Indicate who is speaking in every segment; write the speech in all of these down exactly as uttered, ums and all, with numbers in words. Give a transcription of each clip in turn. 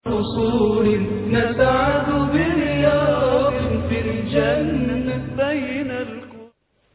Speaker 1: قصور نسعد برياض في الجنة بين الكون.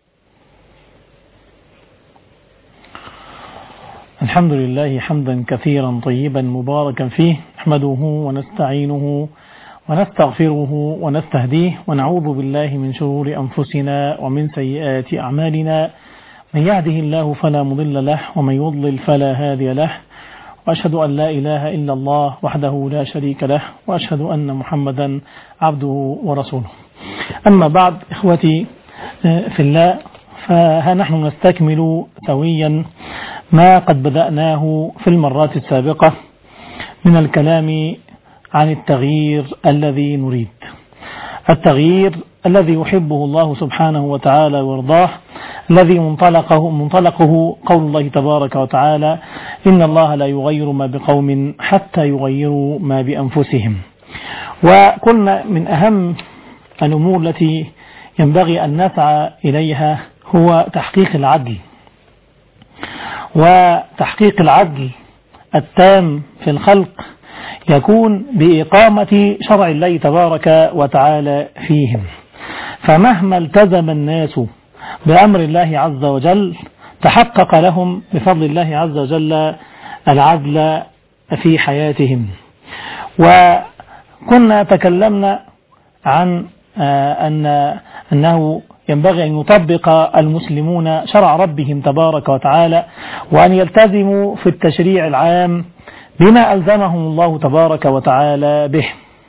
Speaker 2: الحمد لله حمدا كثيرا طيبا مباركا فيه، نحمده ونستعينه ونستغفره ونستهديه ونعوذ بالله من شرور أنفسنا ومن سيئات أعمالنا، من يهده الله فلا مضل له ومن يضلل فلا هادي له، وأشهد أن لا إله إلا الله وحده لا شريك له، وأشهد أن محمدا عبده ورسوله. أما بعد، إخوتي في الله، فها نحن نستكمل سويا ما قد بدأناه في المرات السابقة من الكلام عن التغيير الذي نريد، التغيير الذي يحبه الله سبحانه وتعالى ويرضاه، الذي منطلقه, منطلقه قول الله تبارك وتعالى: إن الله لا يغير ما بقوم حتى يغيروا ما بأنفسهم. وقلنا من أهم الأمور التي ينبغي أن نسعى إليها هو تحقيق العدل، وتحقيق العدل التام في الخلق يكون بإقامة شرع الله تبارك وتعالى فيهم. فمهما التزم الناس بأمر الله عز وجل تحقق لهم بفضل الله عز وجل العدل في حياتهم. وكنا تكلمنا عن أن أنه ينبغي أن يطبق المسلمون شرع ربهم تبارك وتعالى، وأن يلتزموا في التشريع العام بما ألزمهم الله تبارك وتعالى به.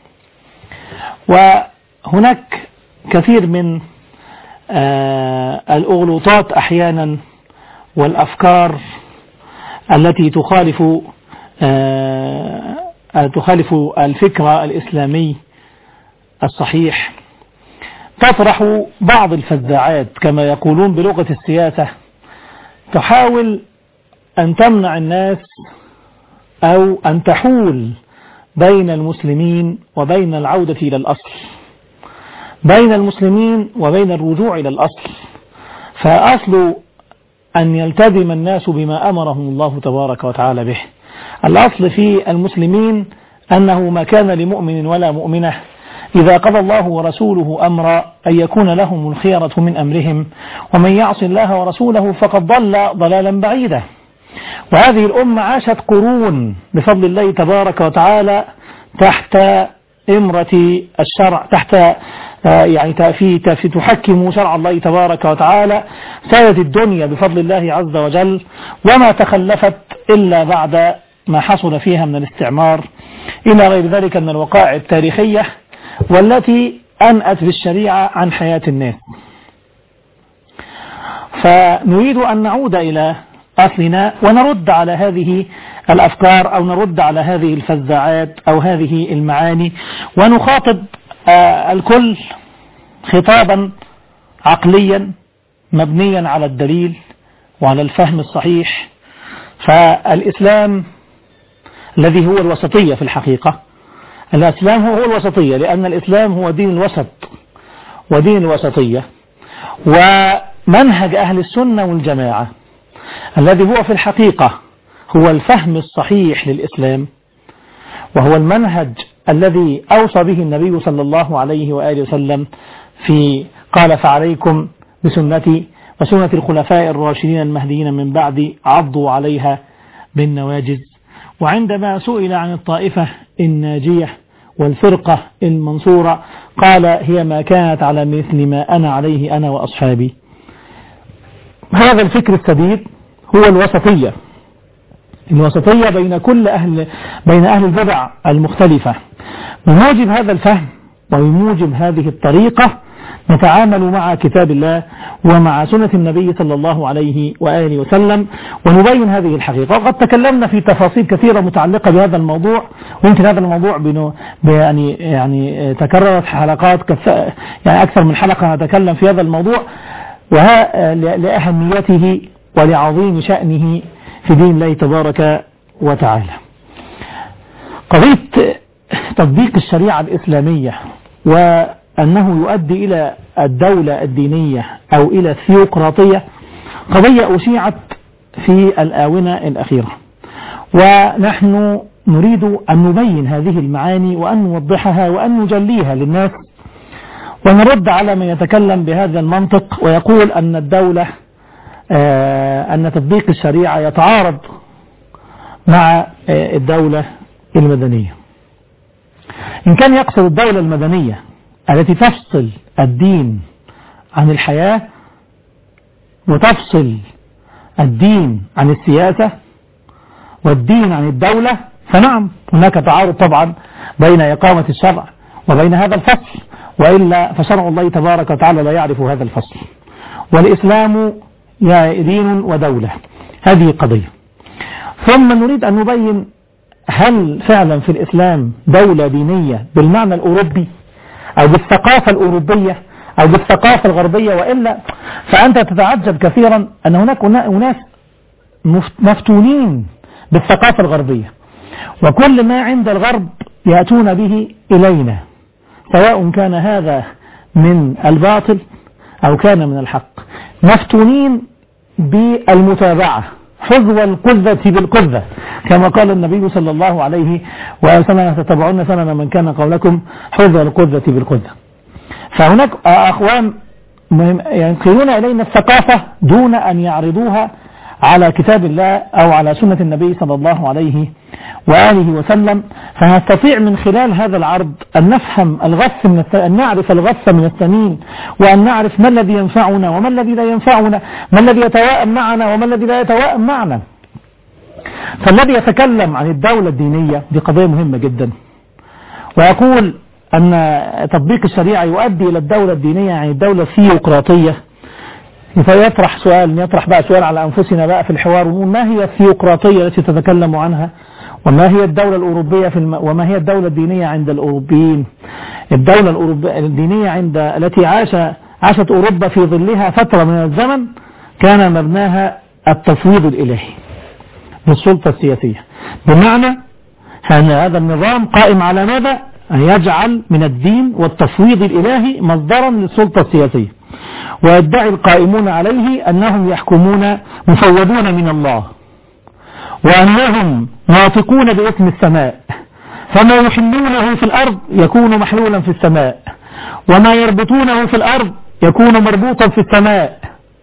Speaker 2: وهناك كثير من آه الأغلوطات أحيانا والأفكار التي تخالف آه تخالف الفكر الإسلامي الصحيح، تطرح بعض الفزاعات كما يقولون بلغة السياسة، تحاول أن تمنع الناس أو أن تحول بين المسلمين وبين العودة إلى الأصل، بين المسلمين وبين الرجوع إلى الأصل. فأصل أن يلتزم الناس بما أمرهم الله تبارك وتعالى به. الأصل في المسلمين أنه ما كان لمؤمن ولا مؤمنة إذا قضى الله ورسوله أمرا أن يكون لهم الخيرة من أمرهم، ومن يعص الله ورسوله فقد ضل ضلالا بعيدا. وهذه الأمة عاشت قرون بفضل الله تبارك وتعالى تحت إمرة الشرع، تحت يعني في تحكم شرع الله تبارك وتعالى، سادت الدنيا بفضل الله عز وجل، وما تخلفت إلا بعد ما حصل فيها من الاستعمار إلى غير ذلك من الوقائع التاريخية والتي أنأت بالشريعة عن حياة الناس. فنريد أن نعود إلى أصلنا ونرد على هذه الأفكار أو نرد على هذه الفزاعات أو هذه المعاني، ونخاطب آه الكل خطابا عقليا مبنيا على الدليل وعلى الفهم الصحيح. فالإسلام الذي هو الوسطية في الحقيقة، الإسلام هو الوسطية، لأن الإسلام هو دين الوسط ودين الوسطية، ومنهج أهل السنة والجماعة الذي هو في الحقيقة هو الفهم الصحيح للإسلام، وهو المنهج الذي أوصى به النبي صلى الله عليه وآله وسلم في قال: فعليكم بسنتي وسنة الخلفاء الراشدين المهديين من بعد عضوا عليها بالنواجذ. وعندما سئل عن الطائفة الناجية والفرقة المنصورة قال: هي ما كانت على مثل ما أنا عليه أنا وأصحابي. هذا الفكر السديد هو الوسطية، الوسطية بين كل أهل بين أهل البدع المختلفة. بموجب هذا الفهم وبموجب هذه الطريقة نتعامل مع كتاب الله ومع سنة النبي صلى الله عليه وآله وسلم، ونبين هذه الحقيقة. وقد تكلمنا في تفاصيل كثيرة متعلقة بهذا الموضوع، ويمكن هذا الموضوع بنو يعني يعني تكررت حلقات يعني أكثر من حلقة نتكلم في هذا الموضوع، وها لأهميته ولعظيم شأنه في دين الله تبارك وتعالى. قضية تطبيق الشريعة الإسلامية وأنه يؤدي إلى الدولة الدينية أو إلى الثيوقراطية قضية أشيعت في الآونة الأخيرة، ونحن نريد أن نبين هذه المعاني وأن نوضحها وأن نجليها للناس، ونرد على من يتكلم بهذا المنطق ويقول أن الدولة آه أن تطبيق الشريعة يتعارض مع آه الدولة المدنية. إن كان يقصد الدولة المدنية التي تفصل الدين عن الحياة وتفصل الدين عن السياسة والدين عن الدولة، فنعم هناك تعارض طبعا بين إقامة الشرع وبين هذا الفصل، وإلا فشرع الله تبارك وتعالى لا يعرف هذا الفصل، والإسلام دين ودولة، هذه قضية. ثم نريد أن نبين هل فعلا في الإسلام دولة دينية بالمعنى الأوروبي أو بالثقافة الأوروبية أو بالثقافة الغربية، وإلا فأنت تتعجب كثيرا أن هناك أناس مفتونين بالثقافة الغربية، وكل ما عند الغرب يأتون به إلينا، سواء كان هذا من الباطل أو كان من الحق، مفتونين بالمتابعة حذو القذة بالقذة، كما قال النبي صلى الله عليه وسلم: تتبعون سنن من كان قولكم حذو القذة بالقذة. فهناك أخوان ينقلون إلينا الثقافة دون أن يعرضوها على كتاب الله أو على سنة النبي صلى الله عليه وآله وسلم، فنستطيع من خلال هذا العرض أن نفهم الغث من الث... أن نعرف الغث من الثمين، وأن نعرف ما الذي ينفعنا وما الذي لا ينفعنا، ما الذي يتوائم معنا وما الذي لا يتوائم معنا. فالذي يتكلم عن الدولة الدينية دي قضية مهمة جدا، ويقول أن تطبيق الشريعة يؤدي إلى الدولة الدينية، يعني الدولة الثيوقراطية. فيطرح سؤال يطرح بقى سؤال على أنفسنا بقى في الحوار، ما هي الثيوقراطية التي تتكلم عنها، وما هي الدولة الأوروبية في الم... وما هي الدولة الدينية عند الأوروبيين. الدولة الأوروبية الدينية عند التي عاش عاشت أوروبا في ظلها فترة من الزمن كان مبناها التفويض الإلهي للسلطة السياسية، بمعنى أن هذا النظام قائم على ماذا؟ أن يجعل من الدين والتفويض الإلهي مصدرا للسلطة السياسية، ويدعي القائمون عليه أنهم يحكمون مفوضون من الله، وأنهم ناطقون باسم السماء، فما يحلونه في الأرض يكون محلولا في السماء، وما يربطونه في الأرض يكون مربوطا في السماء،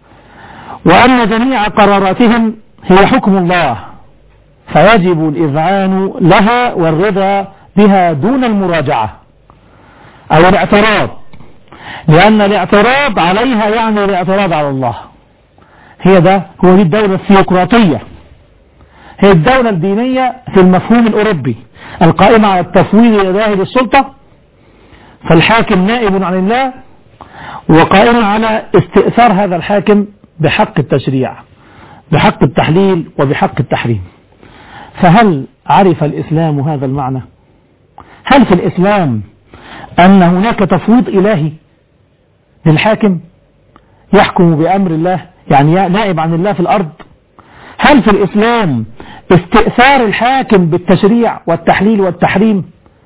Speaker 2: وأن جميع قراراتهم هي حكم الله، فيجب الإذعان لها والرضا بها دون المراجعة أو الاعتراض، لأن الاعتراض عليها يعني الاعتراض على الله. هي ده هو دي الدولة الثيوقراطية، هي الدولة الدينية في المفهوم الأوروبي القائمة على التفويض الإلهي للسلطة، فالحاكم نائب عن الله وقائم على استئثار هذا الحاكم بحق التشريع، بحق التحليل وبحق التحريم. فهل عرف الإسلام هذا المعنى؟ هل في الإسلام أن هناك تفويض إلهي للحاكم يحكم بأمر الله، يعني نائب عن الله في الأرض؟ هل في الإسلام استئثار الحاكم بالتشريع والتحليل والتحريم؟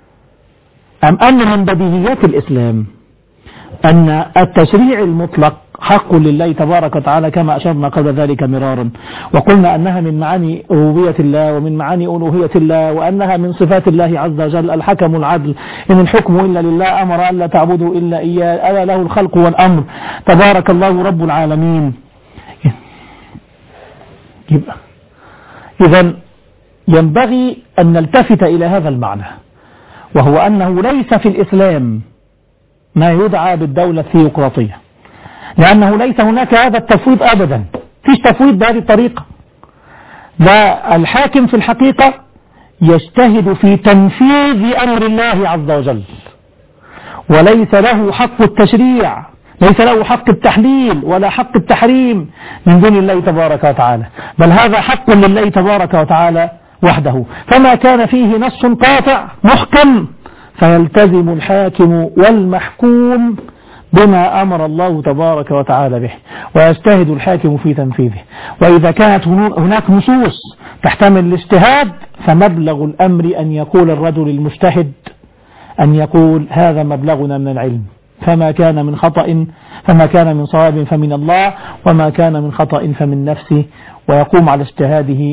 Speaker 2: أم أن من بديهيات الإسلام أن التشريع المطلق حق لله تبارك وتعالى، كما أشرنا قبل ذلك مرارا، وقلنا أنها من معاني ربوبية الله ومن معاني ألوهية الله، وأنها من صفات الله عز وجل الحكم العدل، إن الحكم إلا لله، أمر ألا تعبدوا إلا إياه، ألا له الخلق والأمر، تبارك الله رب العالمين. يبقى إذن ينبغي أن نلتفت إلى هذا المعنى، وهو أنه ليس في الإسلام ما يدعى بالدولة الثيوقراطية، لأنه ليس هناك هذا التفويض أبدا، فيش تفويض بهذه الطريقة. لا، الحاكم في الحقيقة يجتهد في تنفيذ أمر الله عز وجل، وليس له حق التشريع، ليس له حق التحليل ولا حق التحريم من دون الله تبارك وتعالى، بل هذا حق لله تبارك وتعالى وحده. فما كان فيه نص قاطع محكم فيلتزم الحاكم والمحكوم بما أمر الله تبارك وتعالى به، ويجتهد الحاكم في تنفيذه. وإذا كانت هناك نصوص تحتمل الاجتهاد فمبلغ الأمر أن يقول الرجل المجتهد أن يقول هذا مبلغنا من العلم، فما كان من خطأ فما كان من صواب فمن الله، وما كان من خطأ فمن نفسه، ويقوم على اجتهاده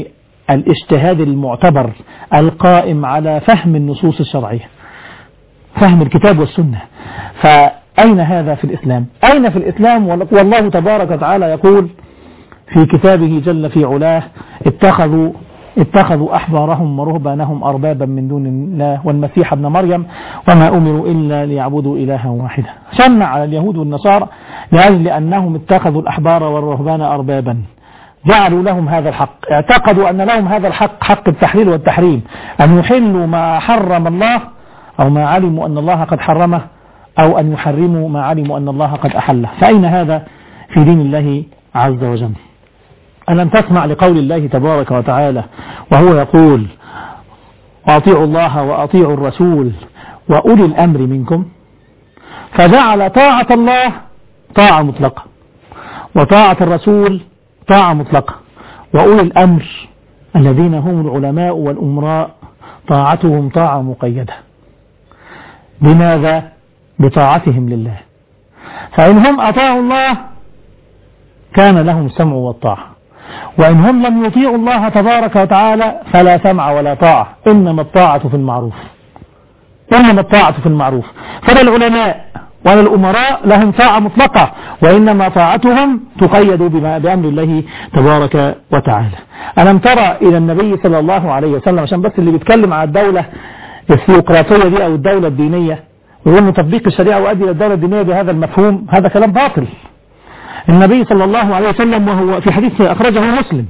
Speaker 2: الاجتهاد المعتبر القائم على فهم النصوص الشرعية، فهم الكتاب والسنة. فأين هذا في الإسلام؟ أين في الإسلام؟ والله تبارك وتعالى يقول في كتابه جل في علاه اتخذوا اتخذوا أحبارهم ورهبانهم أربابا من دون الله والمسيح ابن مريم وما أمروا إلا ليعبدوا إلها واحدا. شنع على اليهود والنصارى لأجل أنهم اتخذوا الأحبار والرهبان أربابا، جعلوا لهم هذا الحق، اعتقدوا أن لهم هذا الحق، حق التحليل والتحريم، أن يحلوا ما حرم الله أو ما علموا أن الله قد حرمه، أو أن يحرموا ما علموا أن الله قد أحله. فأين هذا في دين الله عز وجل؟ ألم تسمع لقول الله تبارك وتعالى وهو يقول وأطيعوا الله وأطيعوا الرسول وأولي الأمر منكم، فجعل طاعة الله طاعة مطلقة، وطاعة الرسول طاعة مطلقة، وأولي الأمر الذين هم العلماء والأمراء طاعتهم طاعة مقيدة. لماذا؟ بطاعتهم لله. فإن هم أطاعوا الله كان لهم السمع والطاعة، وإن هم لم يطيعوا الله تبارك وتعالى فلا سمع ولا طاعة، إنما الطاعة في المعروف، إنما الطاعة في المعروف. فلا العلماء ولا الأمراء لهم طاعة مطلقة، وإنما طاعتهم تقيد بأمر الله تبارك وتعالى. ألم ترى إلى النبي صلى الله عليه وسلم، عشان بس اللي بيتكلم على الدولة الثيوقراطية دي أو الدولة الدينية ويقول تطبيق الشريعة وأدي إلى الدولة الدينية بهذا المفهوم، هذا كلام باطل. النبي صلى الله عليه وسلم وهو في حديث أخرجه مسلم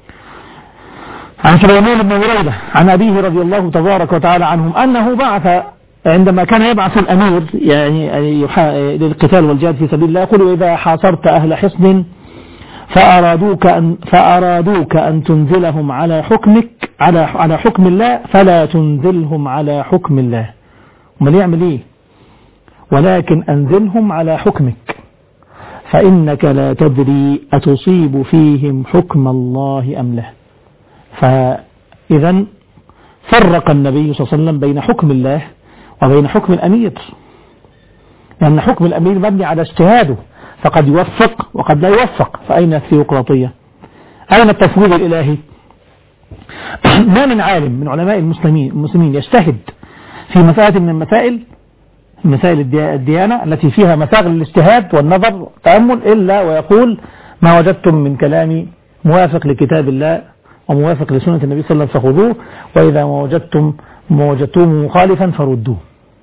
Speaker 2: عن سليمان بن بريدة عن أبيه رضي الله تبارك وتعالى عنهم أنه بعث عندما كان يبعث الأمير يعني للقتال والجهاد في سبيل الله، يقول إذا حاصرت أهل حصن فأرادوك أن, فأرادوك أن تنزلهم على حكمك على على حكم الله فلا تنزلهم على حكم الله. وما يعمل إيه؟ ولكن أنزلهم على حكمك فإنك لا تدري أتصيب فيهم حكم الله أم لا. فإذا فرق النبي صلى الله عليه وسلم بين حكم الله وبين حكم الأمير، لأن حكم الأمير مبني على اجتهاده، فقد يوفق وقد لا يوفق. فأين الثيوقراطية؟ أين التفويض الإلهي؟ ما من عالم من علماء المسلمين المسلمين يجتهد في مسألة من المسائل مسائل الديانة التي فيها مساغ الاجتهاد والنظر والتأمل إلا ويقول ما وجدتم من كلامي موافق لكتاب الله وموافق لسنة النبي صلى الله عليه وسلم فخذوه، وإذا ما وجدتم ما وجدتوه مخالفا فردوه.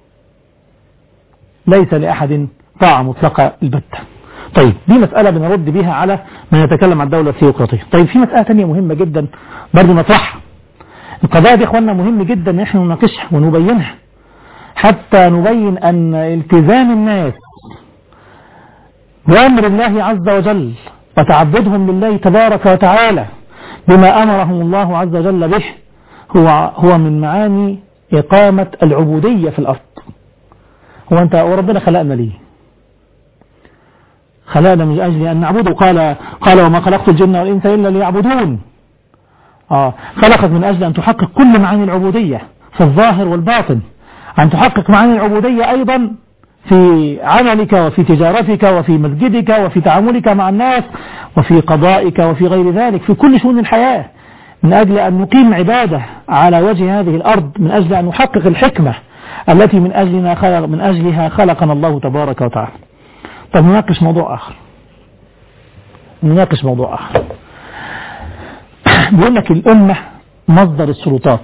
Speaker 2: ليس لأحد طاعة مطلقة البتة. طيب دي مسألة بنرد بها على من يتكلم عن الدولة الثيوقراطية. طيب في مسألة تانية مهمة جدا برضو نطرحها. القضايا دي اخواننا مهم جدا ان احنا نناقشها ونبينها، حتى نبين أن التزام الناس بأمر الله عز وجل وتعبدهم لله تبارك وتعالى بما أمرهم الله عز وجل به هو هو من معاني إقامة العبودية في الأرض. هو أنت وربنا خلقنا ليه؟ خلقنا من أجل أن نعبده. قال قال وما خلقت الجن والإنس إلا ليعبدون. آه خلقت من أجل أن تحقق كل معاني العبودية في الظاهر والباطن، أن تحقق معاني العبودية أيضا في عملك وفي تجارتك وفي مسجدك وفي تعاملك مع الناس وفي قضائك وفي غير ذلك في كل شؤون الحياة، من أجل أن نقيم عبادة على وجه هذه الأرض، من أجل أن نحقق الحكمة التي من أجلنا خلق من أجلها خلقنا الله تبارك وتعالى. طب نناقش موضوع آخر نناقش موضوع آخر بيقول لك الأمة مصدر السلطات،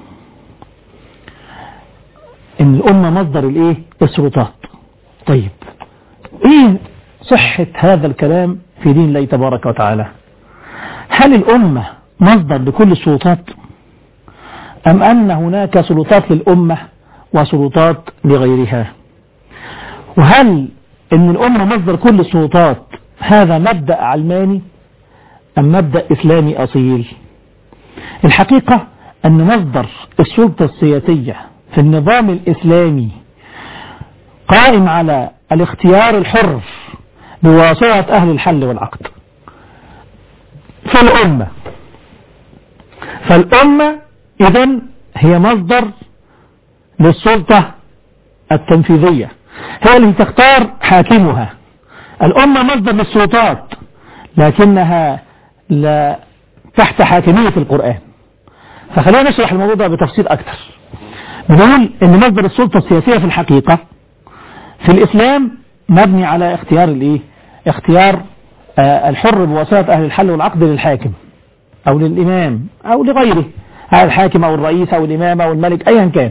Speaker 2: إن الأمة مصدر الإيه؟ السلطات. طيب إيه صحة هذا الكلام في دين الله تبارك وتعالى؟ هل الأمة مصدر لكل السلطات أم أن هناك سلطات للأمة وسلطات لغيرها؟ وهل إن الأمة مصدر كل السلطات هذا مبدأ علماني أم مبدأ إسلامي أصيل؟ الحقيقة أن مصدر السلطة السياسية في النظام الإسلامي قائم على الاختيار الحر بواسطة أهل الحل والعقد. فالأمة فالأمة إذن هي مصدر للسلطة التنفيذية، هي اللي تختار حاكمها. الأمة مصدر للسلطات لكنها لا تحت حاكمية القرآن، فخلينا نشرح الموضوع ده بتفصيل أكثر. بنقول إن مصدر السلطة السياسية في الحقيقة في الإسلام مبني على اختيار الإيه؟ اختيار آه الحر بواسطة أهل الحل والعقد للحاكم أو للإمام أو لغيره، الحاكم أو الرئيس أو الإمام أو الملك أيا كان.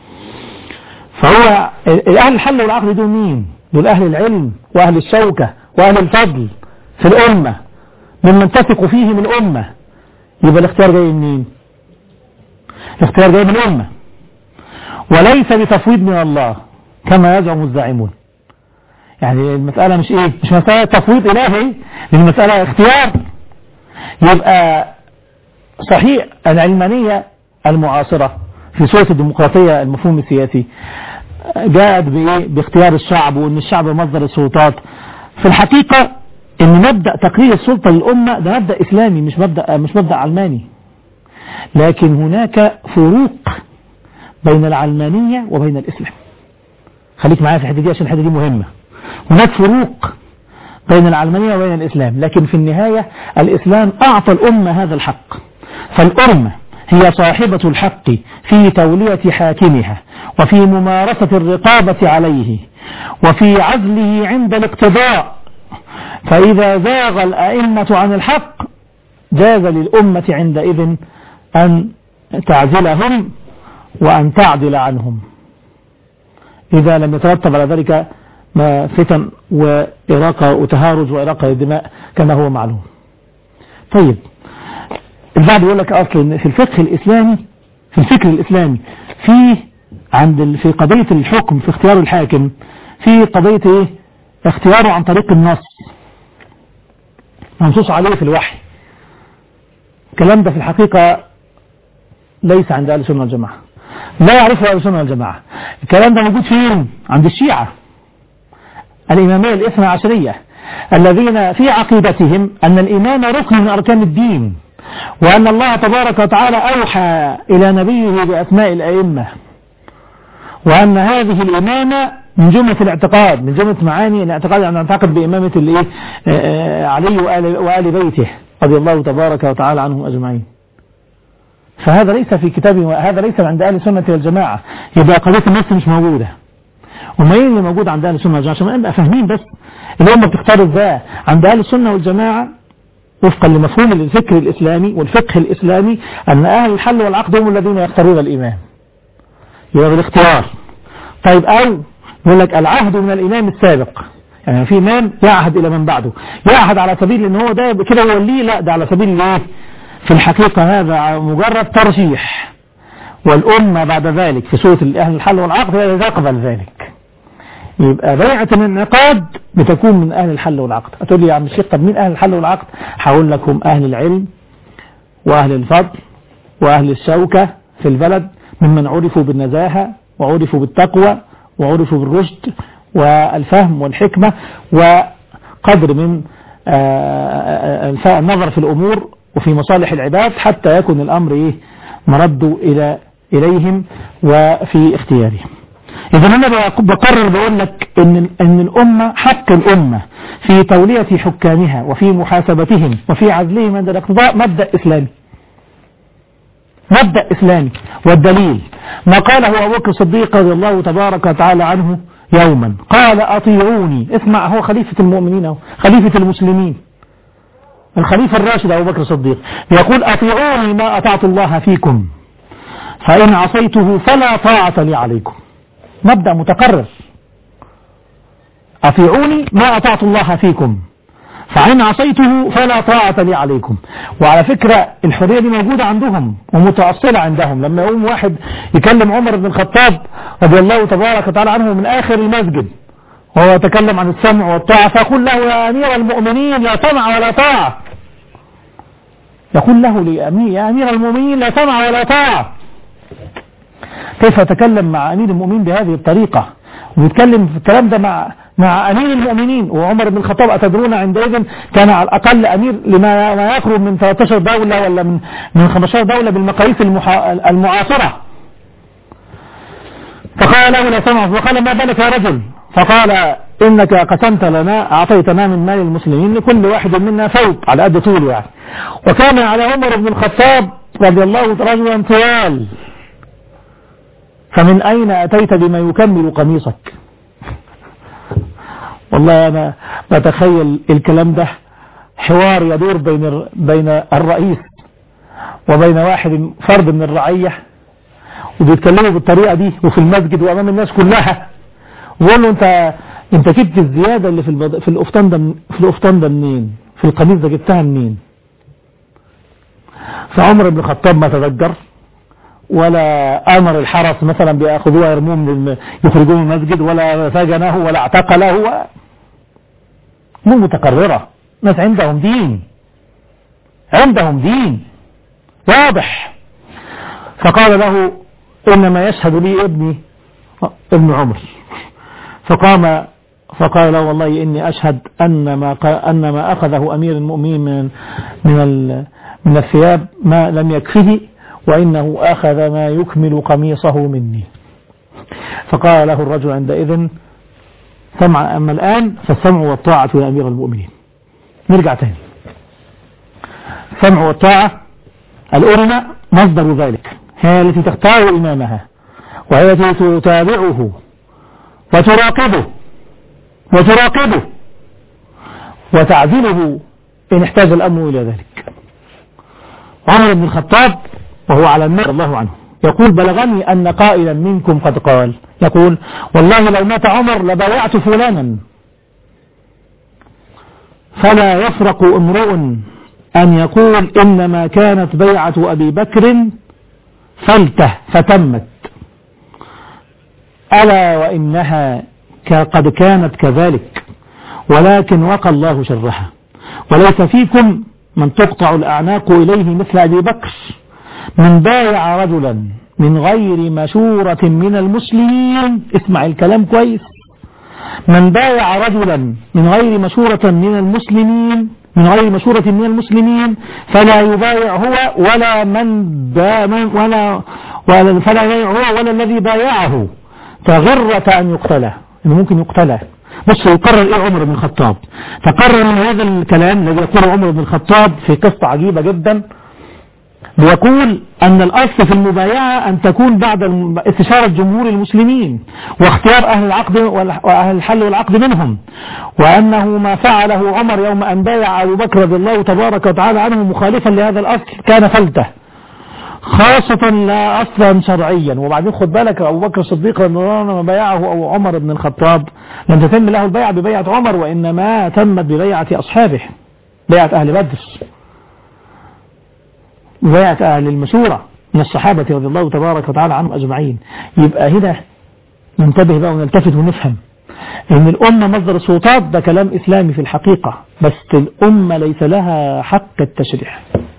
Speaker 2: فهو أهل الحل والعقد دول مين؟ دول أهل العلم وأهل الشوكة وأهل الفضل في الأمة ممن تثق فيه من الأمة. يبقى الاختيار جاي منين؟ الاختيار جاي من الأمة وليس بتفويض من الله كما يزعم الزاعمون. يعني المسألة مش ايه مش مسألة تفويض إلهي، المسألة اختيار. يبقى صحيح العلمانية المعاصرة في صورة الديمقراطية المفهوم السياسي جاءت بايه باختيار الشعب وان الشعب مصدر السلطات. في الحقيقة ان مبدأ تقرير السلطة للأمة ده مبدأ إسلامي مش مبدأ مش مبدأ علماني. لكن هناك فروق بين العلمانية وبين الإسلام. خليك معايا في الحته دي عشان الحته دي مهمة. هناك فروق بين العلمانية وبين الإسلام، لكن في النهاية الإسلام أعطى الأمة هذا الحق. فالأمة هي صاحبة الحق في تولية حاكمها وفي ممارسة الرقابة عليه وفي عزله عند الاقتضاء. فإذا زاغ الأئمة عن الحق جاز للأمة عندئذ أن تعزلهم وأن تعدل عنهم إذا لم يترتب على ذلك فتن وإراقة وتهارج وإراقة الدماء كما هو معلوم. طيب البعض يقول لك أصل في الفقه الإسلامي في الفكر الإسلامي في عند في قضية الحكم في اختيار الحاكم في قضية إيه اختياره عن طريق النص منصوص عليه في الوحي. الكلام ده في الحقيقة ليس عند أهل السنة والجماعة، لا يعرفه أهل السنة والجماعة. الكلام ده موجود فين؟ عند الشيعة الإمامية الاثنى عشرية الذين في عقيدتهم أن الإمام ركن من أركان الدين، وأن الله تبارك وتعالى أوحى إلى نبيه بأسماء الأئمة، وأن هذه الإمامة من جملة الاعتقاد من جملة معاني الاعتقاد أن نعتقد بإمامة علي وآل بيته رضي الله تبارك وتعالى عنهم أجمعين. فهذا ليس في كتابه وهذا ليس عند أهل السنة والجماعة. يبقى قضية النص مش موجودة. وما اللي موجود عند أهل السنة والجماعة عشان نبقى فاهمين بس اللي هم بتختار ازاي. عند أهل السنة والجماعة وفقا لمفهوم الفكر الإسلامي والفقه الإسلامي أن أهل الحل والعقد هم الذين يختارون الإمام. يبقى بالاختيار. طيب أو يقول لك العهد من الإمام السابق، يعني في إمام يعهد إلى من بعده، يعهد على سبيل إن هو ده كده هو اللي لا ده على سبيل ايه؟ في الحقيقة هذا مجرد ترشيح، والأمة بعد ذلك في سورة أهل الحل والعقد لا تقبل ذلك. يبقى بيعة الانعقاد بتكون من أهل الحل والعقد. هتقول لي يا عم الشيخ طب مين أهل الحل والعقد؟ هقول لكم أهل العلم وأهل الفضل وأهل الشوكة في البلد ممن عرفوا بالنزاهة وعرفوا بالتقوى وعرفوا بالرشد والفهم والحكمة وقدر من النظر في الأمور وفي مصالح العباد حتى يكون الأمر إيه مرد إلى إليهم وفي اختيارهم. إذا أنا بقرر بقول لك إن إن الأمة حق الأمة في تولية حكامها وفي محاسبتهم وفي عزلهم عند الاقتضاء مبدأ إسلامي. مبدأ إسلامي. والدليل ما قاله أبو بكر الصديق رضي الله تبارك وتعالى عنه يوما قال أطيعوني. اسمع هو خليفة المؤمنين أو خليفة المسلمين الخليفة الراشد أبو بكر الصديق يقول أطيعوني ما أطعت الله فيكم فإن عصيته فلا طاعة لي عليكم. مبدأ متقرر. أطيعوني ما أطعت الله فيكم فإن عصيته فلا طاعة لي عليكم. وعلى فكرة الحرية دي موجودة عندهم ومتأصلة عندهم. لما يقوم واحد يكلم عمر بن الخطاب رضي الله تبارك وتعالى عنه من آخر المسجد وهو يتكلم عن السمع والطاعة فيقول له يا أمير المؤمنين لا سمع ولا طاعة. يقول له لأمير يا أمير المؤمنين لا سمع ولا طاعة. كيف يتكلم مع أمير المؤمنين بهذه الطريقة ويتكلم في الكلام ده مع مع أمير المؤمنين وعمر بن الخطاب أتدرون عندئذ كان على الأقل أمير لما ما يقرب من ثلاث عشرة دولة ولا من من خمسة عشر دولة بالمقاييس المعاصرة. فقال له لا سمع وقال ما بالك يا رجل فقال إنك قسمت لنا أعطيتنا من مال المسلمين لكل واحد منا فوق على قد طوله يعني. وكان على عمر بن الخطاب رضي الله رجلا طوال، فمن أين أتيت بما يكمل قميصك؟ والله أنا بتخيل الكلام ده حوار يدور بين بين الرئيس وبين واحد فرد من الرعية، وبيتكلموا بالطريقة دي وفي المسجد وأمام الناس كلها، ويقول له أنت أنت جبت الزيادة اللي في البض... في القفطان ده في القفطان ده منين؟ في القميص ده جبتها منين؟ فعمر بن الخطاب ما تذكر ولا أمر الحرس مثلا بيأخذوه يرموه من يخرجوه من المسجد، ولا سجنه ولا اعتقله. مو متقررة، ناس عندهم دين، عندهم دين واضح. فقال له إنما يشهد لي ابني ابن عمر. فقام فقال له والله إني أشهد أن ما أن ما أخذه أمير المؤمنين من من من الثياب ما لم يكفه، وإنه أخذ ما يكمل قميصه مني. فقال له الرجل عندئذ سمع، أما الآن فالسمع والطاعة يا أمير المؤمنين. نرجع تاني. السمع والطاعة الأمة مصدر ذلك، هي التي تختار إمامها، وهي التي تتابعه وتراقبه وتراقبه وتعزله إن احتاج الأمر إلى ذلك. عمر بن الخطاب وهو على النار الله عنه يقول بلغني أن قائلا منكم قد قال، يقول والله لو مات عمر لبايعت فلانا، فلا يفرق امرؤ أن يقول إنما كانت بيعة أبي بكر فلته فتمت، ألا وإنها قد كانت كذلك، ولكن وقى الله شرها، وليس فيكم من تقطع الأعناق إليه مثل أبي بكر، من بايع رجلا من غير مشورة من المسلمين، اسمع الكلام كويس، من بايع رجلا من غير مشورة من المسلمين من غير مشورة من المسلمين فلا يبايع هو ولا من با من ولا, ولا فلا يبايع هو ولا الذي بايعه تغرة أن يقتله، إنه ممكن يقتله. بص يقرر إيه عمر بن الخطاب؟ تقرر من هذا الكلام الذي يقوله عمر بن الخطاب في قصة عجيبة جدا، بيقول أن الأصل في المبايعة أن تكون بعد استشارة جمهور المسلمين واختيار أهل العقد وأهل الحل والعقد منهم، وأنه ما فعله عمر يوم أن بايع أبو بكر رضي الله تبارك وتعالى عنه مخالفا لهذا الأصل كان فلته، خاصة لا أصلا شرعيا. وبعدين خد بالك أبو بكر الصديق رضي الله عنه بايعه أو عمر بن الخطاب لم تتم له البيعة ببيعة عمر، وإنما تمت ببيعة أصحابه، بيعة أهل بدر، بيعة أهل المشورة من الصحابة رضي الله تبارك وتعالى عنهم أجمعين. يبقى هنا ننتبه بقى ونلتفت ونفهم إن الأمة مصدر السلطات، ده كلام إسلامي في الحقيقة، بس الأمة ليس لها حق التشريع.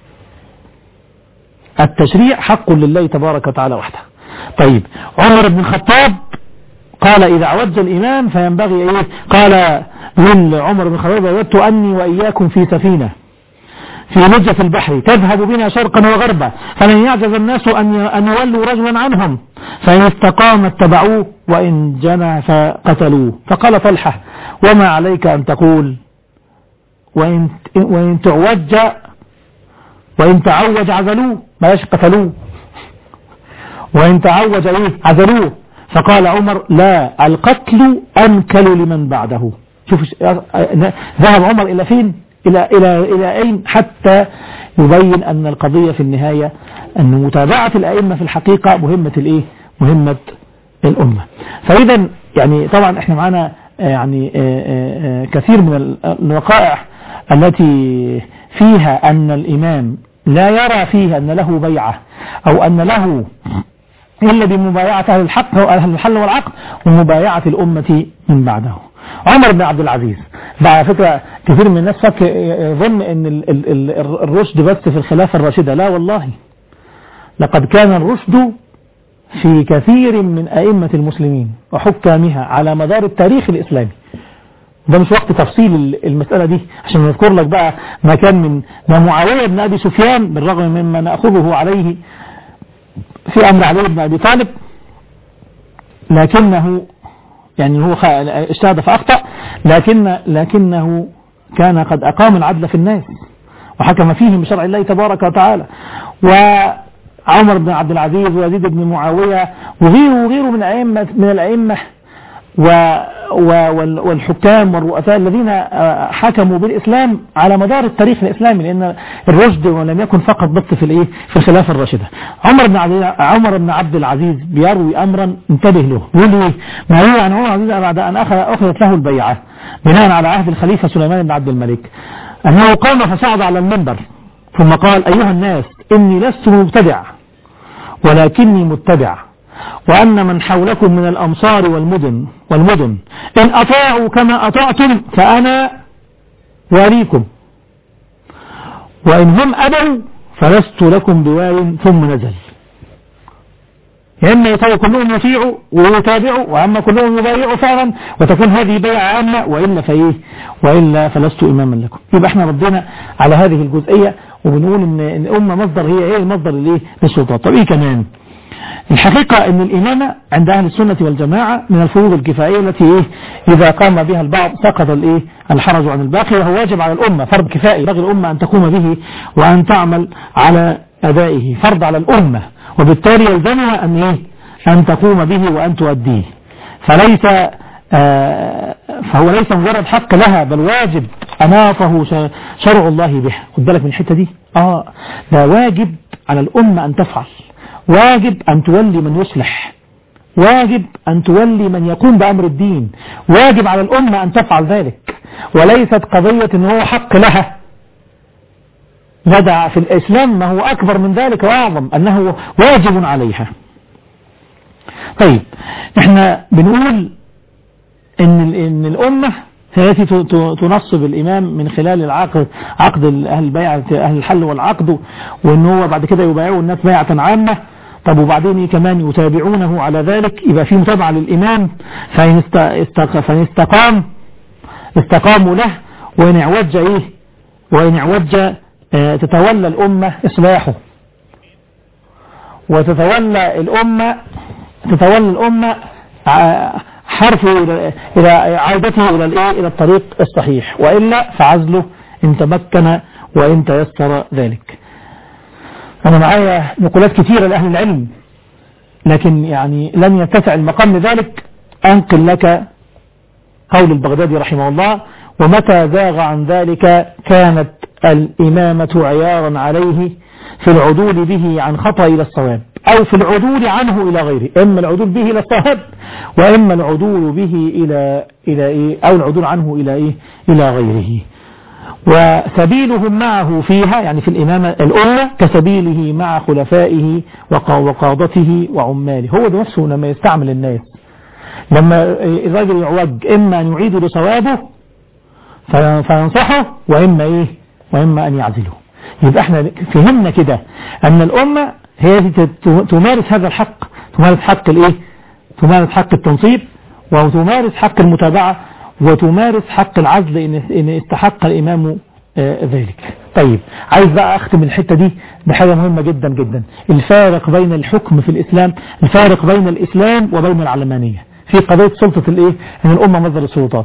Speaker 2: التشريع حق لله تبارك وتعالى وحده. طيب عمر بن الخطاب قال إذا عوج الإمام فينبغي إيه؟ قال لعمر بن الخطاب وددت أني وإياكم في سفينة في لجة في البحر تذهب بنا شرقا وغربا، فلن يعجز الناس أن يولوا رجلا عنهم، فإن استقام اتبعوه وإن جنى فقتلوه. فقال طلحة وما عليك أن تقول وإن, وإن تعوج وإن تعوج عزلوه، بلاش قتلوه، وإن تعوج إيه عزلوه. فقال عمر لا، القتل أنكل لمن بعده. شوف ذهب عمر إلى فين؟ إلى إلى إلى أين؟ حتى يبين أن القضية في النهاية أن متابعة الأئمة في الحقيقة مهمة الإيه؟ مهمة الأمة. فإذا يعني طبعا إحنا معنا يعني كثير من الوقائع التي فيها أن الإمام لا يرى فيها أن له بيعة أو أن له إلا بمبايعة أهل الحق أو أهل الحل والعقد ومبايعة الأمة من بعده. عمر بن عبد العزيز على فكرة كثير من الناس فكر يظن أن الرشد بس في الخلافة الراشدة، لا والله، لقد كان الرشد في كثير من أئمة المسلمين وحكامها على مدار التاريخ الإسلامي. ده مش وقت تفصيل المسألة دي عشان نذكر لك بقى ما كان من ما معاوية بن أبي سفيان بالرغم مما نأخذه عليه في أمر علي بن أبي طالب، لكنه يعني هو اجتهد فأخطأ، لكن لكنه كان قد أقام العدل في الناس وحكم فيهم بشرع الله تبارك وتعالى. وعمر بن عبد العزيز ويزيد بن معاوية وغيره وغيره من أئمة من الأئمة والحكام والرؤساء الذين حكموا بالإسلام على مدار التاريخ الإسلامي، لأن الرشد ولم يكن فقط بس في الإيه في الخلافة الراشدة. عمر بن عمر بن عبد العزيز بيروي أمرا انتبه له، يقول له ما هو عن عمر بن عبد العزيز بعد أن أخذت له البيعة بناء على عهد الخليفة سليمان بن عبد الملك، أنه قام فصعد على المنبر ثم قال: أيها الناس، إني لست مبتدع ولكني متبع، وأن من حولكم من الأمصار والمدن والمدن إن أطاعوا كما أطعتم فأنا واليكم، وإن هم أبوا فلست لكم بوال. ثم نزل، يا إما يطيعوا كلهم يطيعوا ويتابعوا، وأما كلهم يبايعوا فعلا وتكون هذه بيعة عامة، وإلا فإيه وإلا فلست إماما لكم. يبقى احنا ردنا على هذه الجزئية وبنقول إن الأمة مصدر هي إيه المصدر اللي للسلطة. طب إيه كمان؟ الحقيقة ان الإمامة عند أهل السنة والجماعة من الفروض الكفائية التي إيه إذا قام بها البعض سقط الإيه الحرج عن الباقي، وهو واجب على الأمة، فرض كفائي ينبغي الأمة أن تقوم به وأن تعمل على أدائه، فرض على الأمة، وبالتالي يلزمها أن إيه أن تقوم به وأن تؤديه، فليس آه فهو ليس مجرد حق لها، بل واجب أناطه شرع الله به. خد بالك من الحتة دي، آه ده واجب على الأمة أن تفعل، واجب أن تولي من يصلح، واجب أن تولي من يقوم بأمر الدين، واجب على الأمة أن تفعل ذلك، وليست قضية أنه حق لها. لدى في الإسلام ما هو أكبر من ذلك وأعظم، أنه واجب عليها. طيب احنا بنقول ان, إن الأمة هي التي تنصب الإمام من خلال العقد، عقد أهل البيعة أهل الحل والعقد، وأن هو بعد كده يبايعوا الناس بيعة عامة. طب وبعدين كمان يتابعونه على ذلك، يبقى في متابعة للإمام، فإن استقام استقاموا له، وإن اعوج إيه وإن اعوج اه تتولى الأمة إصلاحه، وتتولى الأمة تتولى الأمة حرفه إلى عودته إلى الإيه إلى الطريق الصحيح، وإلا فعزله إن تمكن وإن تيسر ذلك. أنا معايا نقولات كثيرة لأهل العلم، لكن يعني لن يتسع المقام لذلك. أنقل لك قول البغدادي رحمه الله: ومتى زاغ عن ذلك كانت الإمامة عيارا عليه في العدول به عن خطأ إلى الصواب، أو في العدول عنه إلى غيره، إما العدول به إلى الصواب، وإما العدول به إلى إلى إيه أو العدول عنه إلى إيه إلى غيره. وسبيلهم معه فيها، يعني في الإمامة الأمة، كسبيله مع خلفائه وقادته وعماله. هو ده نفسه لما يستعمل الناس، لما الرجل يعوج إما أن يعيد لصوابه فينصحه، وإما إيه وإما أن يعزله. يبقى احنا فهمنا كده أن الأمة هي تمارس هذا الحق، تمارس حق الإيه تمارس حق التنصيب، وتمارس حق المتابعة، وتمارس حق العزل إن استحق الإمام آه ذلك. طيب عايز بقى أختم الحتة دي بحاجة مهمة جدا جدا: الفارق بين الحكم في الإسلام، الفارق بين الإسلام وبين العلمانية في قضية سلطة الإيه أن الأمة مصدر السلطات.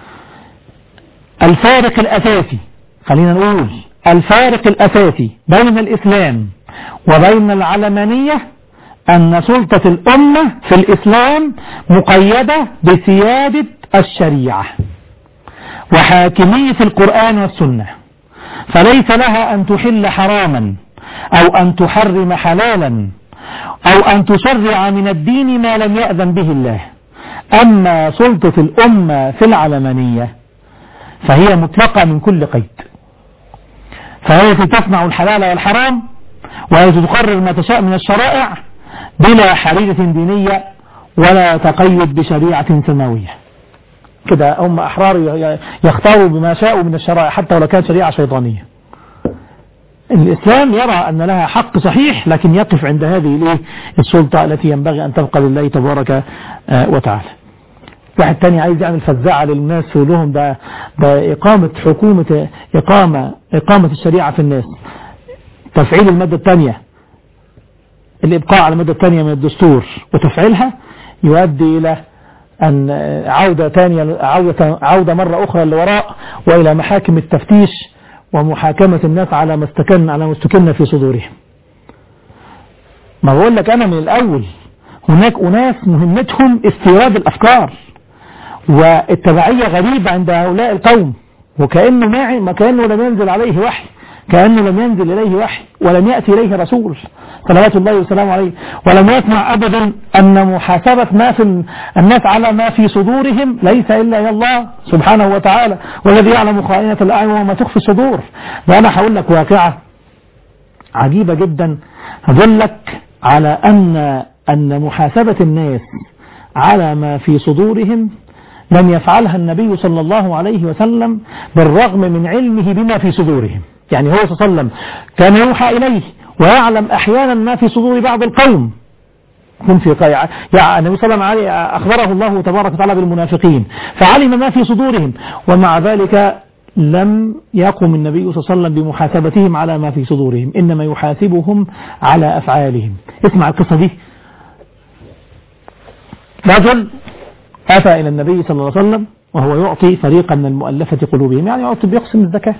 Speaker 2: الفارق الأساسي، خلينا نقول الفارق الأساسي بين الإسلام وبين العلمانية أن سلطة الأمة في الإسلام مقيدة بسيادة الشريعة وحاكمية القرآن والسنة، فليس لها أن تحل حراما أو أن تحرم حلالا أو أن تشرع من الدين ما لم يأذن به الله. أما سلطة الأمة في العلمانية فهي مطلقة من كل قيد، فهي تصنع الحلال والحرام، وهي تقرر ما تشاء من الشرائع بلا حرية دينية ولا تقيد بشريعة سماوية. كده هم أحرار يختاروا بما شاءوا من الشرائع حتى ولو كانت شريعة شيطانية. الإسلام يرى أن لها حق صحيح، لكن يقف عند هذه السلطة التي ينبغي أن تبقى لله تبارك وتعالى. واحد تاني عايز يعمل فزاعة للناس ويقول لهم ده, ده إقامة حكومة إقامة, إقامة الشريعة في الناس، تفعيل المادة الثانية، الإبقاء على المادة الثانية من الدستور وتفعيلها يؤدي إلى أن عودة ثانية عودة, عودة مرة أخرى للوراء وإلى محاكم التفتيش ومحاكمة الناس على ما استكن على ما استكن في صدورهم. ما بقول لك أنا من الأول هناك أناس مهمتهم استيراد الأفكار والتبعية غريبة عند هؤلاء القوم، وكأنه معي ما كأنه لم ينزل عليه وحي، كأنه لم ينزل إليه وحي ولم يأتي إليه رسول صلوات الله وسلامه عليه، ولم يسمع أبدا أن محاسبة ما في الناس على ما في صدورهم ليس إلا إلى الله سبحانه وتعالى، والذي يعلم خائنة الأعين وما تخفي الصدور. وأنا هقول لك واقعة عجيبة جدا هدلك على أن أن محاسبة الناس على ما في صدورهم لم يفعلها النبي صلى الله عليه وسلم بالرغم من علمه بما في صدورهم. يعني هو صلى الله عليه وسلم كان يوحى إليه ويعلم أحيانا ما في صدور بعض القوم. كن في قيع يعني النبي صلى الله عليه وسلم أخبره الله تبارك وتعالى بالمنافقين فعلم ما في صدورهم، ومع ذلك لم يقم النبي صلى الله عليه وسلم بمحاسبتهم على ما في صدورهم، إنما يحاسبهم على أفعالهم. اسمع القصة دي. رجل أتى إلى النبي صلى الله عليه وسلم وهو يعطي فريقا من المؤلفة قلوبهم، يعني يعطي بيقسم الزكاة،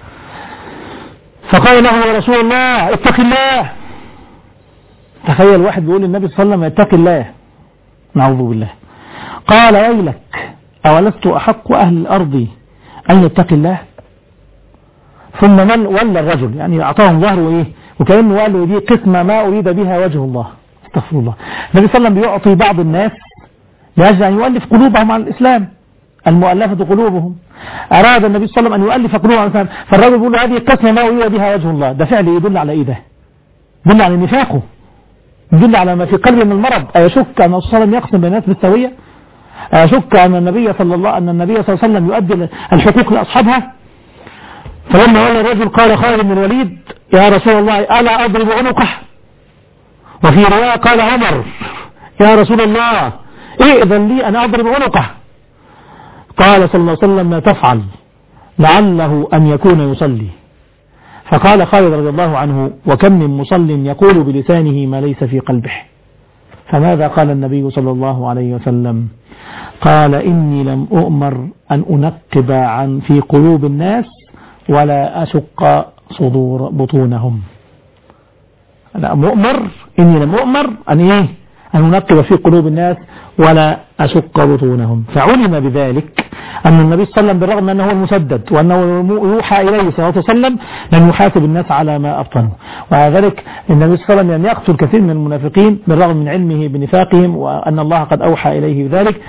Speaker 2: فقال له يا رسول الله اتق الله. تخيل واحد بيقول للنبي صلى الله عليه وسلم اتق الله، نعوذ بالله. قال ويلك أولست أحق أهل الأرض أن يتقي الله؟ ثم من ولى الرجل، يعني أعطاهم ظهره إيه وكأنه قال له دي قسمة ما أريد بها وجه الله. استغفر الله. النبي صلى الله عليه وسلم بيعطي بعض الناس لأجل أن يؤلف قلوبهم على الإسلام، المؤلفة قلوبهم. أراد النبي صلى الله عليه وسلم أن يؤلف قلوبهم على الإسلام، فالرجل بيقول له هذه القسمة ما أريد بها وجه الله. ده فعل يدل على إيه؟ ده يدل على نفاقه، يدل على ما في قلبه من المرض. أيشك أن الرسول صلى الله عليه وسلم يقسم بين الناس بالسوية؟ أشك أن النبي صلى الله أن النبي صلى الله عليه وسلم يؤدي الحقوق لأصحابها؟ فلما ولى الرجل قال خالد بن الوليد يا رسول الله ألا أضرب عنقه؟ وفي رواية قال عمر يا رسول الله ائذن لي أن أضرب عنقه. قال صلى الله عليه وسلم ما تفعل لعله أن يكون يصلي. فقال خالد رضي الله عنه وكم من مصل يقول بلسانه ما ليس في قلبه. فماذا قال النبي صلى الله عليه وسلم؟ قال إني لم أؤمر أن أنقب عن في قلوب الناس ولا أشق صدور بطونهم. أنا مؤمر إني لم أؤمر أن إيه أن أنقب في قلوب الناس ولا أشق بطونهم. فعلم بذلك أن النبي صلى الله عليه وسلم بالرغم من أنه المسدد وأنه يوحى إليه صلى الله عليه وسلم لم يحاسب الناس على ما أبطنوا. وذلك النبي صلى الله عليه وسلم لم يقتل كثير من المنافقين بالرغم من علمه بنفاقهم وأن الله قد أوحى إليه بذلك،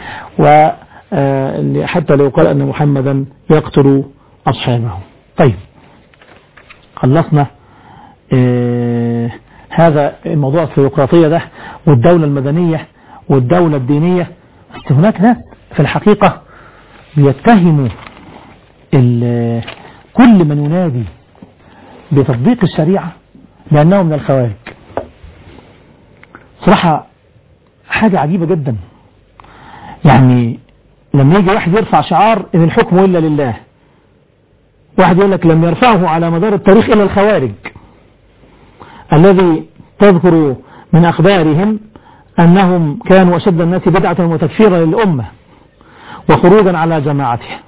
Speaker 2: وحتى لو قال أن محمدا يقتل أصحابه. طيب خلصنا آه هذا الموضوع الثيوقراطية ده والدولة المدنية والدولة الدينية. بس هناك ناس في الحقيقة بيتهموا كل من ينادي بتطبيق الشريعة لأنه من الخوارج. صراحة حاجة عجيبة جدا. يعني لما يجي واحد يرفع شعار إن الحكم إلا لله، واحد يقول لك لم يرفعه على مدار التاريخ إلا الخوارج الذي تذكر من أخبارهم أنهم كانوا أشد الناس بدعة وتكفيرا للأمة وخروجا على جماعتها.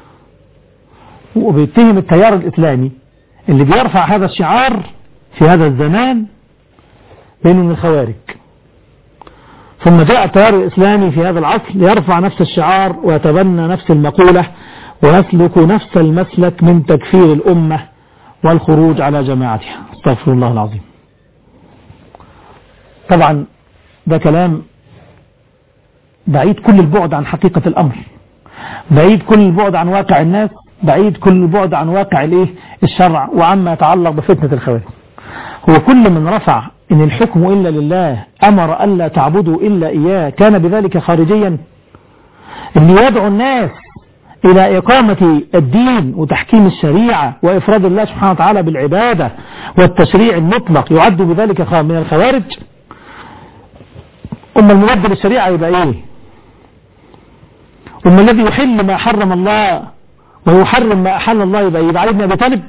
Speaker 2: وبيتهم التيار الإسلامي اللي بيرفع هذا الشعار في هذا الزمان بينه من الخوارج. ثم جاء التيار الإسلامي في هذا العصر ليرفع نفس الشعار ويتبنى نفس المقولة ويسلك نفس المسلك من تكفير الأمة والخروج على جماعتها. استغفر الله العظيم. طبعا ده كلام بعيد كل البعد عن حقيقة الأمر، بعيد كل البعد عن واقع الناس، بعيد كل البعد عن واقع الايه الشرع وعما يتعلق بفتنة الخوارج. هو كل من رفع إن الحكم إلا لله أمر ألا تعبدوا إلا إياه كان بذلك خارجيا. اللي يدعو الناس إلى إقامة الدين وتحكيم الشريعة وإفراد الله سبحانه وتعالى بالعبادة والتشريع المطلق يعد بذلك من الخوارج. أما المبدل الشريعة يبقى إيه؟ أما الذي يحل ما حرم الله ويحرم ما أحل الله يبقى يبقى علي بن أبي طالب.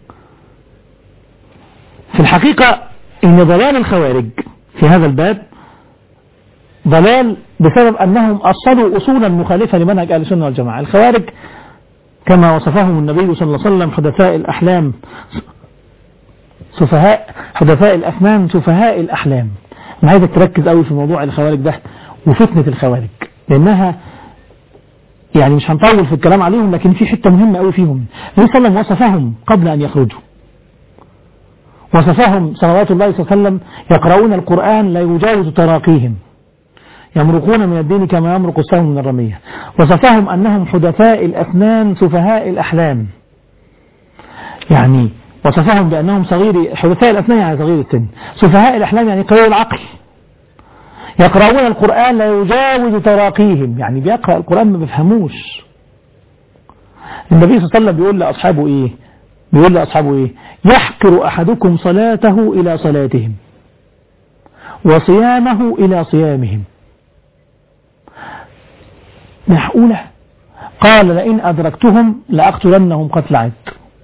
Speaker 2: في الحقيقة إن ضلال الخوارج في هذا الباب ضلال بسبب أنهم أصلوا أصولا مخالفة لمنهج أهل السنة والجماعة. الخوارج كما وصفهم النبي صلى الله عليه وسلم حدثاء الأحلام سفهاء حدثاء الأفنان سفهاء الأحلام. أنا عايزك تركز قوي في موضوع الخوارج ده وفتنة الخوارج، لأنها يعني مش هنطول في الكلام عليهم، لكن في حتة مهمة قوي فيهم. النبي صلى الله عليه وسلم وصفهم قبل أن يخرجوا، وصفهم صلوات الله صلى الله عليه وسلم يقرؤون القرآن لا يجاوز تراقيهم، يمرقون من الدين كما يمرق السهم من الرمية. وصفهم أنهم حدثاء الأسنان سفهاء الأحلام، يعني وصفهم بأنهم صغير حدثاء الأسنان يعني صغير السن، سفهاء الأحلام يعني قليل العقل، يقرؤون القرآن لا يجاوز تراقيهم، يعني بيقرأ القرآن ما بيفهموش. النبي صلى الله عليه وسلم بيقول لأصحابه إيه بيقول لأصحابه إيه يحقر أحدكم صلاته إلى صلاتهم وصيامه إلى صيامهم. معقولة؟ قال لئن أدركتهم لأقتلنهم قتل عاد،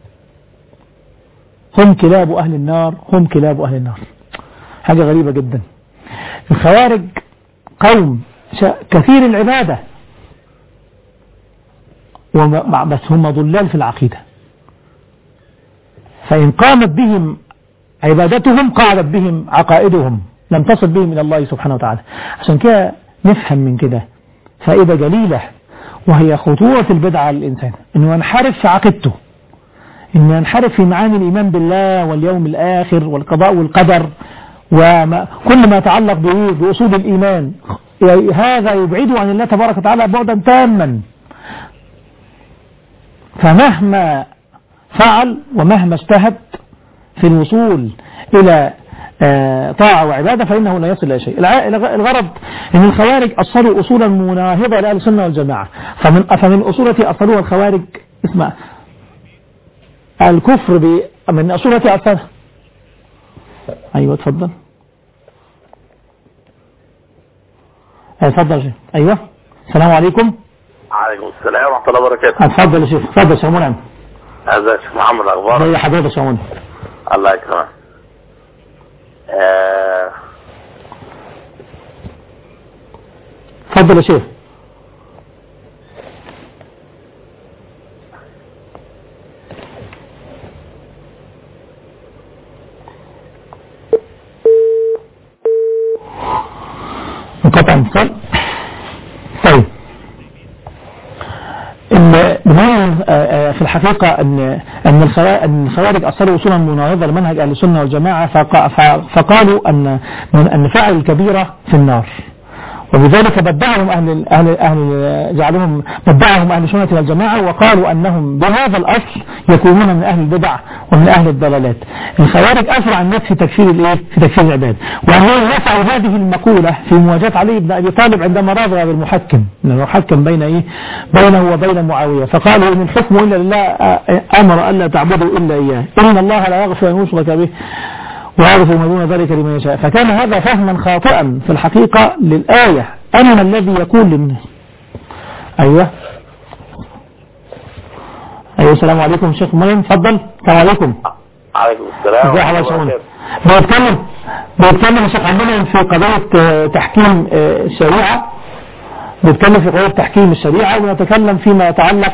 Speaker 2: هم كلاب أهل النار هم كلاب أهل النار. حاجة غريبة جدا. الخوارج قوم كثير العبادة بس هم ضلال في العقيدة، فإن قامت بهم عبادتهم قعدت بهم عقائدهم، لم تصل بهم إلى الله سبحانه وتعالى. عشان كده نفهم من كده فائدة جليلة، وهي خطورة البدعة للإنسان، أنه ينحرف في عقيدته، أنه ينحرف في معاني الإيمان بالله واليوم الآخر والقضاء والقدر وكل ما يتعلق بأصول الإيمان. هذا يبعده عن الله تبارك وتعالى بعدا تاما. فمهما فعل ومهما اجتهد في الوصول إلى طاعة وعبادة فإنه لا يصل إلى شيء. الغرض أن الخوارج أصلوا أصولا مناهضة لأهل السنة والجماعة، فمن فمن أصولة أصلوها الخوارج اسمع الكفر ب من أصولة أصلها. أيوة تفضل. اتفضل. أيوة السلام عليكم.
Speaker 3: عليكم السلام ورحمة الله وبركاته.
Speaker 2: اتفضل يا شيخ. اتفضل يا شيخ منعم.
Speaker 3: هذا شيخ محمد الأخبار.
Speaker 2: زي حضرتك يا شيخ منعم.
Speaker 3: الله يكرمك. آه...
Speaker 2: اتفضل يا شيخ. انقطع الاتصال. طيب في الحقيقة أن أن الخوارج أصلوا أصولا مناهضة لمنهج أهل السنة والجماعة، فقالوا أن أن فاعل الكبيرة في النار، وبذلك بدعهم أهل أهل أهل جعلهم بدعهم أهل السنة والجماعة، وقالوا أنهم بهذا الأصل يكونون من أهل البدع ومن أهل الضلالات. الخوارج أسرع الناس في تكفير الإيه في تكفير العباد، وهو يفعل هذه المقولة في مواجهة علي بن أبي طالب عندما راضى بالمحكم، لأنه حكم بين إيه بينه وبين معاوية، فقالوا إن الحكم إلا لله أمر ألا تعبدوا إلا إياه، إن الله لا يغفر أن يشرك به ويعرف ما دون ذلك لمن يشاء. فكان هذا فهما خاطئا في الحقيقة للآية. أما الذي يقول للناس أيوة أيوة السلام عليكم شيخ مريم. تفضل. السلام عليكم.
Speaker 3: عليكم السلام.
Speaker 2: ازي حضرتك يا شيخ؟ بنتكلم بنتكلم يا شيخ عندنا في قضية تحكيم الشريعة، بنتكلم في قضية تحكيم الشريعة، ونتكلم فيما يتعلق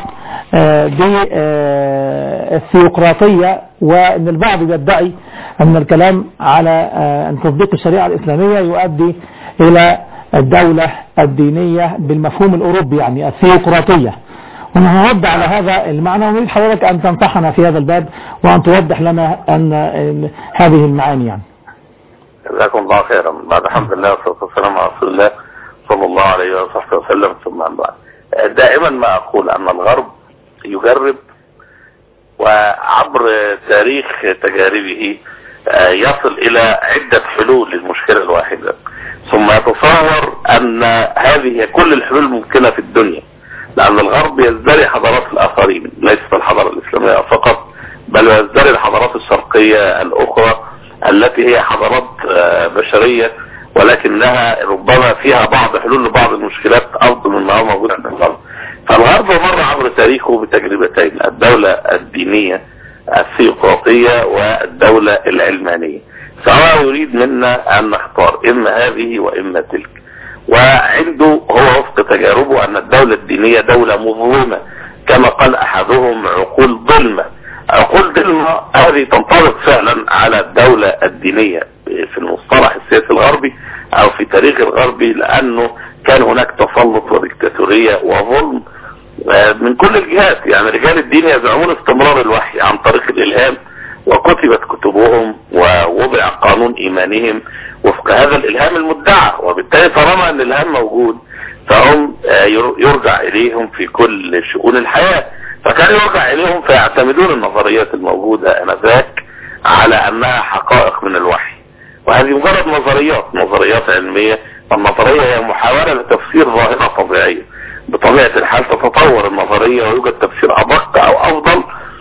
Speaker 2: بالثيوقراطية، وأن البعض يدعي أن الكلام على أن تطبيق الشريعة الإسلامية يؤدي إلى الدولة الدينية بالمفهوم الأوروبي، يعني الثيوقراطية. ونرد على هذا المعنى، ونريد حضرتك أن تنصحنا في هذا الباب وأن توضح لنا أن هذه المعاني. يعني
Speaker 3: جزاكم الله خيرا. بعد الحمد لله والصلاة والسلام على رسول الله صلى الله عليه وصحبه وسلم، ثم أما بعد. دائما ما أقول أن الغرب يجرب، وعبر تاريخ تجاربه يصل إلى عدة حلول للمشكلة الواحدة، ثم يتصور أن هذه كل الحلول الممكنة في الدنيا، لأن الغرب يزدري حضارات الآخرين، ليست الحضارة الإسلامية فقط، بل يزدري الحضارات الشرقية الأخرى التي هي حضارات بشرية، ولكنها ربما فيها بعض حلول لبعض المشكلات أفضل من ما هو موجود عند الغرب. فالغرب مر عبر تاريخه بتجربتين: الدولة الدينية الثيوقراطية والدولة العلمانية، فهو يريد منا أن نختار إما هذه وإما تلك. وعنده هو وفق تجاربه أن الدولة الدينية دولة مظلمة كما قال احدهم عقول ظلمة. عقول ظلمة هذه تنطبق فعلا على الدولة الدينية في المصطلح السياسي الغربي او في تاريخ الغربي، لانه كان هناك تسلط وديكتاتورية وظلم من كل الجهات. يعني رجال الدين يزعمون استمرار الوحي عن طريق الالهام، وكتبت كتبهم ووضع قانون ايمانهم وفق هذا الالهام المدعى، وبالتالي طالما ان الالهام موجود فهم يرجع اليهم في كل شؤون الحياة. فكان يرجع اليهم فيعتمدون النظريات الموجودة انذاك على انها حقائق من الوحي، وهذه مجرد نظريات نظريات علمية. النظرية هي محاولة لتفسير ظاهرة طبيعية، بطبيعة الحال تتطور النظرية ويوجد تفسير ادق او افضل.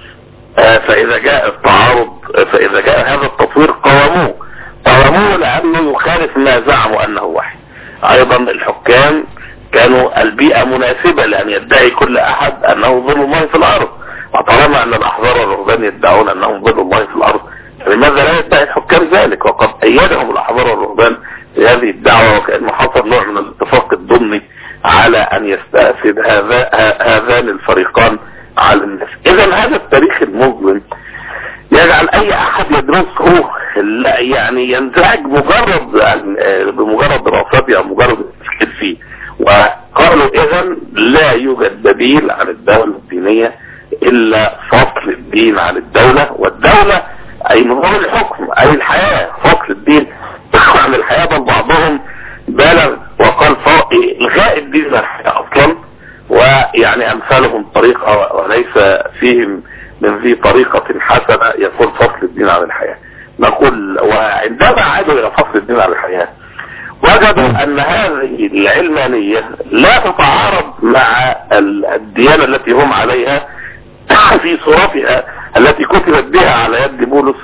Speaker 3: فاذا جاء التعارض فاذا جاء هذا التطوير قاوموه قاوموه لانه يخالف ما زعموا انه وحي. ايضا الحكام كانوا البيئة مناسبة لان يدعي كل احد انه ظل الله في الارض، وطالما ان الاحبار والرهبان يدعون انهم ظل الله في الارض لماذا لا يدعي الحكام ذلك؟ وقد ايدهم الاحبار والرهبان في هذه الدعوة، وكأنه حصل نوع من الاتفاق الضمني على ان يستأسد هذا هذان الفريقان على الناس. اذا هذا التاريخ المظلم يجعل اي احد يدرسه يعني ينزعج مجرد بمجرد دراسته او مجرد التفكير فيه. وقالوا اذا لا يوجد بديل عن الدولة الدينية الا فصل الدين عن الدولة، والدولة اي نظام الحكم اي الحياة. فصل الدين عن الحياة، بل بعضهم بالغ وقال الغاء الدين من الحياة اصلا، ويعني امثالهم طريقة وليس فيهم من ذي طريقة حسنة يقول فصل الدين عن الحياة. نقول وعندما عادوا الى فصل الدين عن الحياة وجدوا ان هذه العلمانية لا تتعارض مع الديانة التي هم عليها في صورتها التي كتبت بها على يد بولس،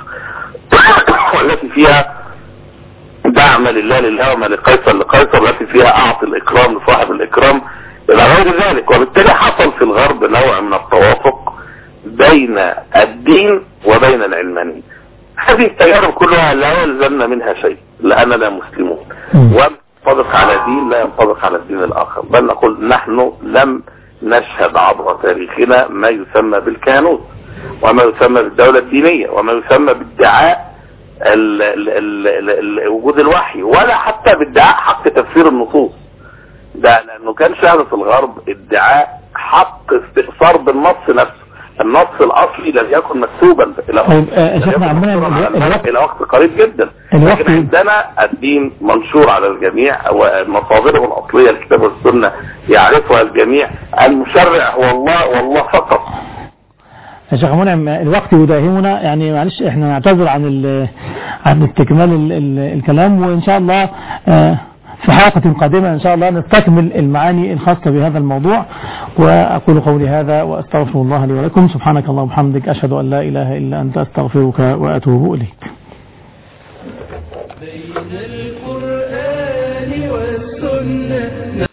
Speaker 3: والتي فيها دعم لله لله وما لقيصر لقيصر، التي فيها اعطي الاكرام لصاحب الاكرام الى غير ذلك. وبالتالي حصل في الغرب نوع من التوافق بين الدين وبين العلمانية. هذه التجارب كلها لا يلزمنا منها شيء لاننا مسلمون، وينطبق على دين لا ينطبق على الدين الاخر، بل نقول نحن لم نشهد عبر تاريخنا ما يسمى بالكهنوت وما يسمى بالدولة الدينية وما يسمى بادعاء ال ال ال ال وجود الوحي، ولا حتى بادعاء حق تفسير النصوص. ده لانه كان شهادة الغرب ادعاء حق استئثار بالنص نفسه. النص الاصلي لم يكن مكتوبا الى وقت الى وقت قريب جدا، لكن عندنا الدين منشور على الجميع ومصادره الاصلية الكتاب والسنة يعرفها الجميع. المشرع هو الله والله فقط.
Speaker 2: يا شيخ منعم الوقت يداهمنا، يعني معلش احنا نعتذر عن عن استكمال ال ال الكلام، وان شاء الله اه في حلقة قادمة إن شاء الله نستكمل المعاني الخاصة بهذا الموضوع. وأقول قولي هذا وأستغفر الله لي ولكم. سبحانك اللهم وبحمدك، أشهد أن لا إله إلا أنت، أستغفرك وأتوب إليك.
Speaker 1: بين القرآن والسنة